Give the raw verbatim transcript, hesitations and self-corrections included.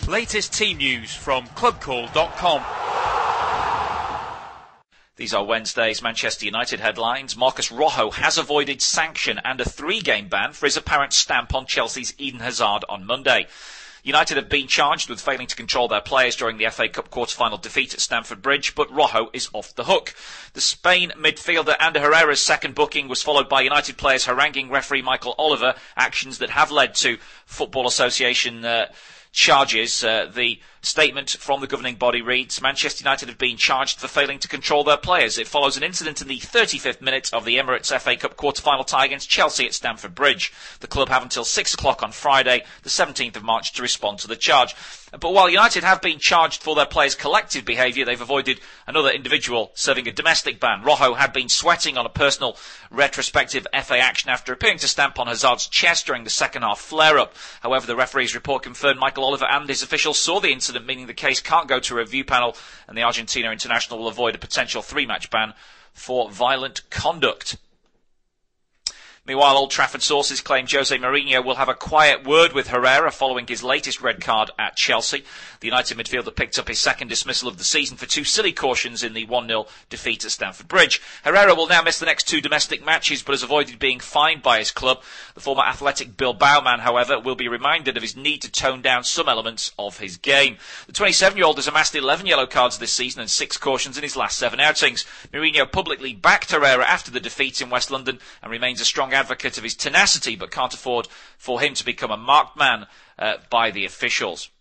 Latest team news from club call dot com. These are Wednesday's Manchester United headlines. Marcos Rojo has avoided sanction and a three-game ban for his apparent stamp on Chelsea's Eden Hazard on Monday. United have been charged with failing to control their players during the F A Cup quarter-final defeat at Stamford Bridge, but Rojo is off the hook. The Spain midfielder Ander Herrera's second booking was followed by United players haranguing referee Michael Oliver, actions that have led to Football Association uh, charges. Uh, the statement from the governing body reads, Manchester United have been charged for failing to control their players. It follows an incident in the thirty-fifth minute of the Emirates F A Cup quarter-final tie against Chelsea at Stamford Bridge. The club have until six o'clock on Friday, the seventeenth of March, to respond to the charge. But while United have been charged for their players' collective behaviour, they've avoided another individual serving a domestic ban. Rojo had been sweating on a personal retrospective F A action after appearing to stamp on Hazard's chest during the second half flare-up. However, the referee's report confirmed Michael Oliver and his officials saw the incident, meaning the case can't go to a review panel, and the Argentina international will avoid a potential three-match ban for violent conduct. Meanwhile, Old Trafford sources claim Jose Mourinho will have a quiet word with Herrera following his latest red card at Chelsea. The United midfielder picked up his second dismissal of the season for two silly cautions in the one nil defeat at Stamford Bridge. Herrera will now miss the next two domestic matches, but has avoided being fined by his club. The former Athletic Bilbao man, however, will be reminded of his need to tone down some elements of his game. The twenty-seven-year-old has amassed eleven yellow cards this season and six cautions in his last seven outings. Mourinho publicly backed Herrera after the defeat in West London and remains a strong advocate of his tenacity, but can't afford for him to become a marked man uh, by the officials.